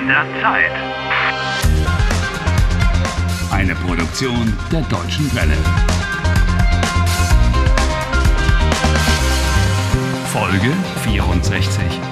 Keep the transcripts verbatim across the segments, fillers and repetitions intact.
der Zeit. Eine Produktion der Deutschen Welle. Folge vierundsechzig.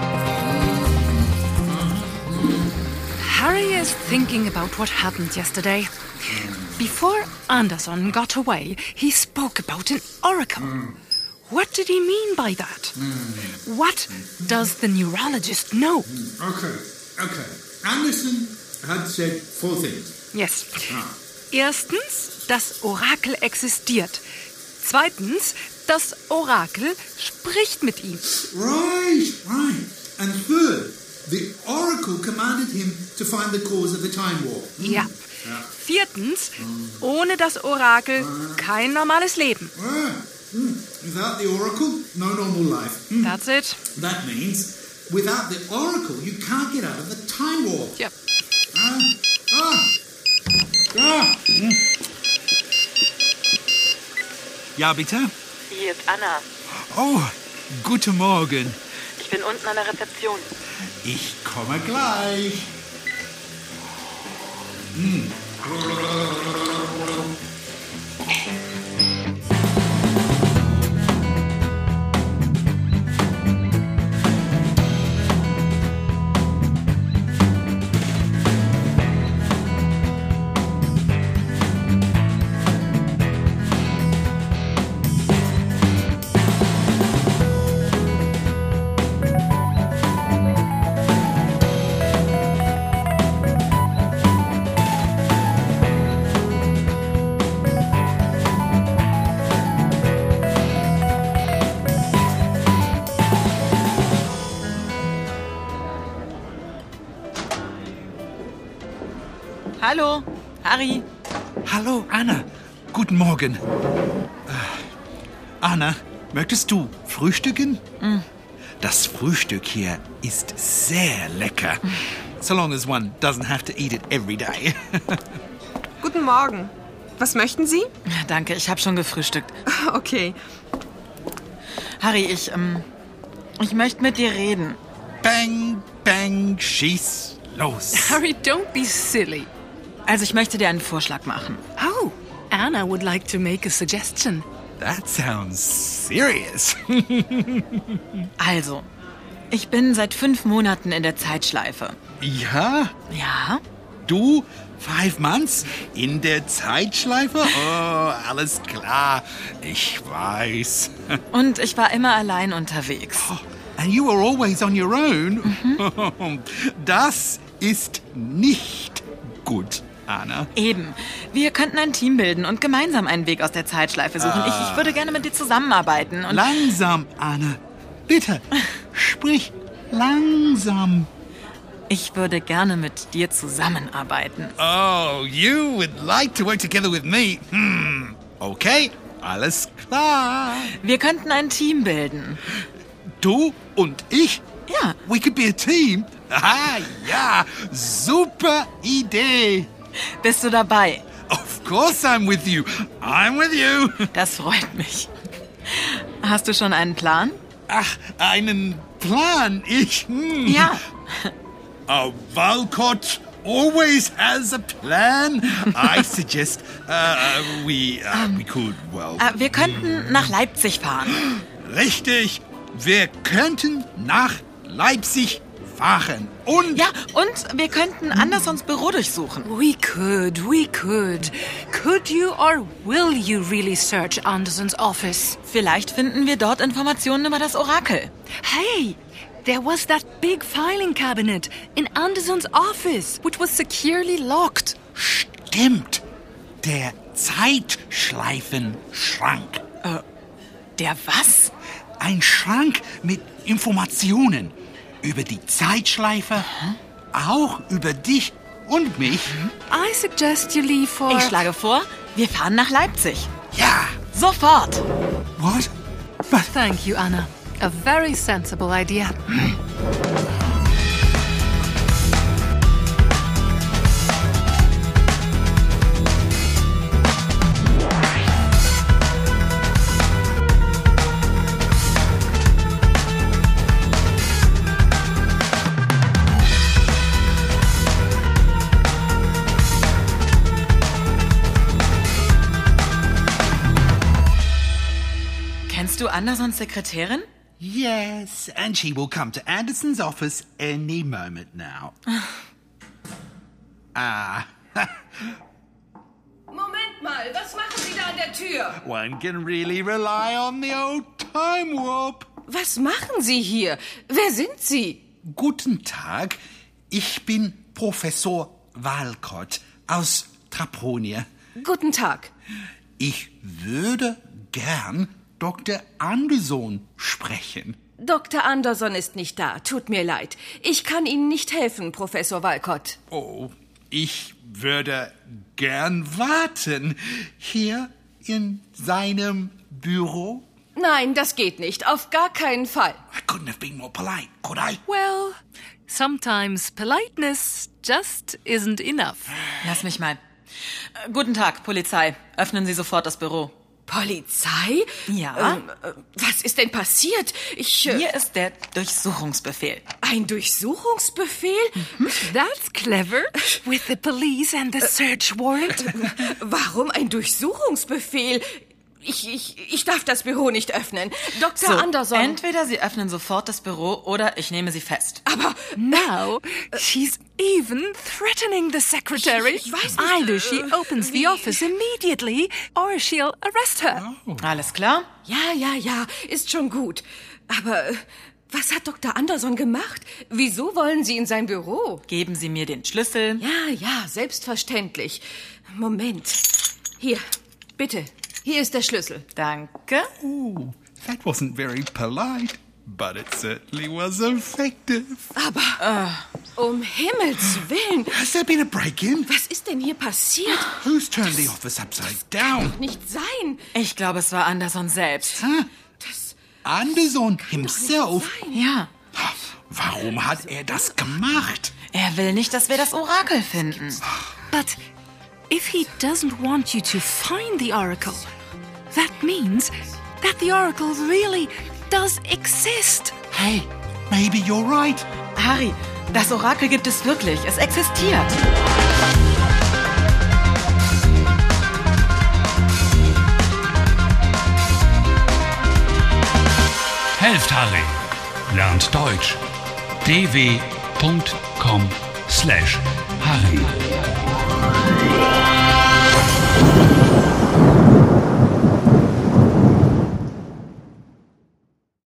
Harry is thinking about what happened yesterday. Before Anderson got away, he spoke about an oracle. What did he mean by that? What does the neurologist know? Okay, okay. Anderson had said four things. Yes. Erstens, das Orakel existiert. Zweitens, das Orakel spricht mit ihm. Right, right. And third, the oracle commanded him to find the cause of the time war. Ja. Viertens, ohne das Orakel kein normales Leben. Ah, hmm. Without the oracle, no normal life. Hmm. That's it. That means without the oracle, you can't get out of the time war. Yep. Ah, ah, ah. Hmm. Ja, bitte? Hier ist Anna. Oh, guten Morgen. Ich bin unten an der Rezeption. Ich komme gleich. Hm. Hallo, Harry. Hallo, Anna. Guten Morgen. Äh, Anna, möchtest du frühstücken? Mm. Das Frühstück hier ist sehr lecker. Mm. So long as one doesn't have to eat it every day. Guten Morgen. Was möchten Sie? Danke, ich habe schon gefrühstückt. Okay. Harry, ich, ähm, ich möchte mit dir reden. Bang, bang, schieß los. Harry, don't be silly. Also, ich möchte dir einen Vorschlag machen. Oh, Anna would like to make a suggestion. That sounds serious. Also, ich bin seit fünf Monaten in der Zeitschleife. Ja? Ja? Du? Five months? In der Zeitschleife? Oh, alles klar. Ich weiß. Und ich war immer allein unterwegs. Oh, and you were always on your own? Mhm. Das ist nicht gut, Anna. Eben. Wir könnten ein Team bilden und gemeinsam einen Weg aus der Zeitschleife suchen. Ah. Ich, ich würde gerne mit dir zusammenarbeiten. Und langsam, Anna. Bitte, sprich langsam. Ich würde gerne mit dir zusammenarbeiten. Oh, you would like to work together with me? Hm, okay, alles klar. Wir könnten ein Team bilden. Du und ich? Ja. We could be a team. Ah, ja, super Idee. Bist du dabei? Of course I'm with you. I'm with you. Das freut mich. Hast du schon einen Plan? Ach, einen Plan? Ich? Hm. Ja. Uh, Walcott always has a plan. I suggest uh, we, uh, um, we could, well... Uh, wir könnten nach Leipzig fahren. Richtig. Wir könnten nach Leipzig fahren. Und... Ja, und wir könnten Andersons Büro durchsuchen. We could, we could. Could you or will you really search Anderson's office? Vielleicht finden wir dort Informationen über das Orakel. Hey, there was that big filing cabinet in Anderson's office, which was securely locked. Stimmt. Der Zeitschleifenschrank. Äh, der was? Ein Schrank mit Informationen über die Zeitschleife, mhm. auch über dich und mich. I suggest you leave for... Ich schlage vor, wir fahren nach Leipzig. Ja. Sofort. What? But... Thank you, Anna. A very sensible idea. Andersons Sekretärin? Yes, and she will come to Anderson's office any moment now. Ah. Moment mal, was machen Sie da an der Tür? One can really rely on the old time warp. Was machen Sie hier? Wer sind Sie? Guten Tag, ich bin Professor Walcott aus Traponia. Guten Tag. Ich würde gern Doktor Anderson sprechen. Doktor Anderson ist nicht da. Tut mir leid. Ich kann Ihnen nicht helfen, Professor Walcott. Oh, ich würde gern warten. Hier in seinem Büro. Nein, das geht nicht. Auf gar keinen Fall. I couldn't have been more polite, could I? Well, sometimes politeness just isn't enough. Lass mich mal. Äh, guten Tag, Polizei. Öffnen Sie sofort das Büro. Polizei? Ja? Ähm, äh, was ist denn passiert? Ich... Äh, Hier ist der Durchsuchungsbefehl. Ein Durchsuchungsbefehl? That's clever. With the police and the search warrant. Warum ein Durchsuchungsbefehl? Ich, ich, ich darf das Büro nicht öffnen. Doktor So, Anderson... entweder Sie öffnen sofort das Büro oder ich nehme Sie fest. Aber Now, she's even threatening the secretary. Ich- ich weiß nicht, Either she äh, opens the office immediately or she'll arrest her. Alles klar? Ja, ja, ja, ist schon gut. Aber äh, was hat Doktor Anderson gemacht? Wieso wollen Sie in sein Büro? Geben Sie mir den Schlüssel. Ja, ja, selbstverständlich. Moment. Hier, bitte. Hier ist der Schlüssel. Danke. Ooh, that wasn't very polite, but it certainly was effective. Aber um Himmels Willen, Has there been a break-in? was ist denn hier passiert? Who's turned the office upside down? Nicht sein. Ich glaube, es war Anderson selbst. Huh? Das Anderson himself? Ja. Warum hat er das gemacht? Er will nicht, dass wir das Orakel finden. But if he doesn't want you to find the oracle, that means that the oracle really does exist. Hey, maybe you're right. Harry, das Orakel gibt es wirklich. Es existiert. Helft Harry. Lernt Deutsch. d w punkt com slash Harry.